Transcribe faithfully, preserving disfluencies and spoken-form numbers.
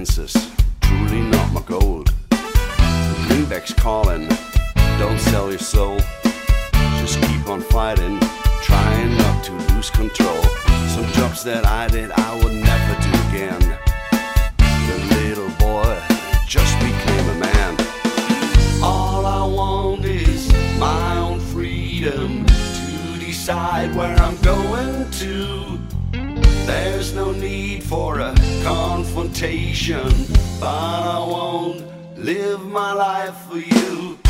princess, truly not my gold. The greenback's calling, don't sell your soul. Just keep on fighting, trying not to lose control. Some jobs that I did I would never do again. The little boy just became a man. All I want is my own freedom to decide where I'm going to. There's no need for a confrontation, but I won't live my life for you.